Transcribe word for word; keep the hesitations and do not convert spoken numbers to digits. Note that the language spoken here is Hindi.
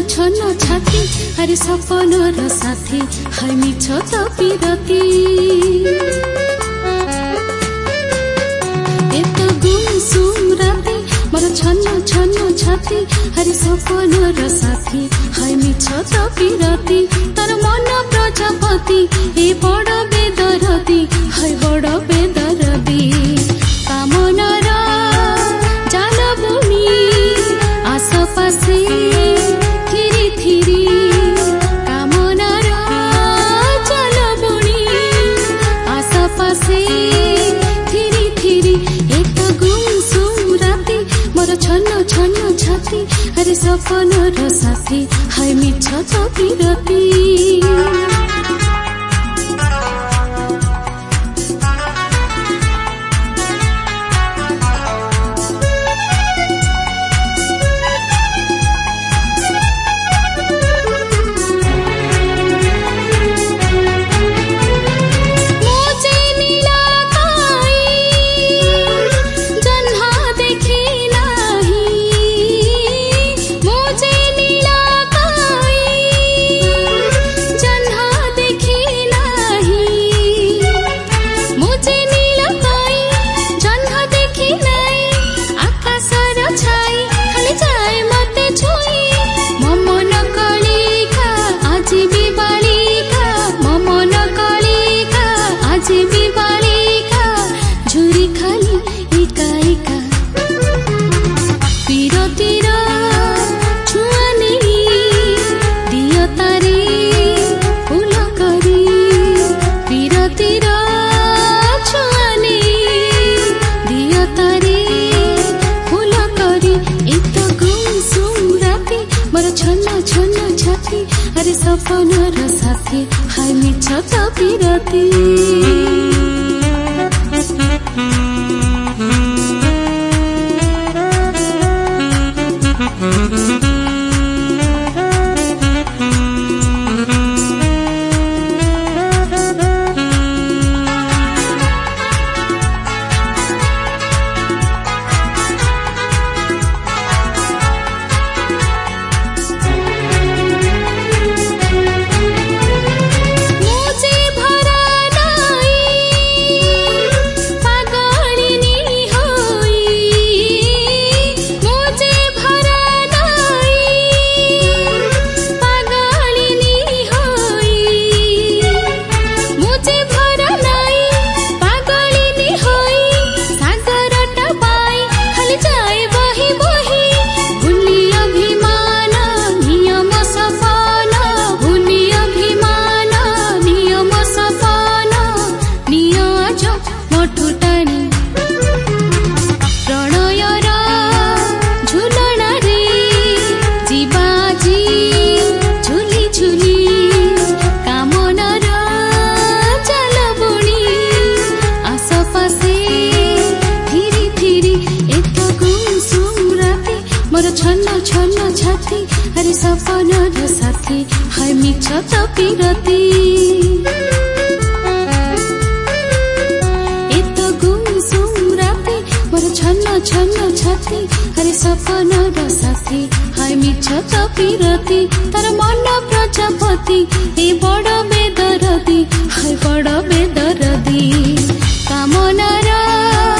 छन्न छाती हरे सपनर साथी हाय मिछ त पिरती एत गुमसुम राती मोर छन्न छन्न छाती हरे सपनर साथी हाय मिछ त पिरती तर मन प्रजापति ए बड़ बेदरदी हाय बड़ बेदरदी कामनार जाल बुनी आसपासे थिरी थिरी कामनार जाल बुनी आसपासे थिरी थिरी एक गुमसुम राती मोर छन्न छन्न छाती हरे सपनर साथी हाय मिछ त पिरती हरे सपनर साथी हाय मिछ त पिरती छन्न छन्न छाती हरे सपनर साथी हाय मिछ त पिरती एत गुमसुम राती मोर छन्न छन्न छाती हरे सपनर साथी हाय मिछ त पिरती तर मन प्रजापति ए बड़ बेदरदी हाय बड़ बेदरदी कामनार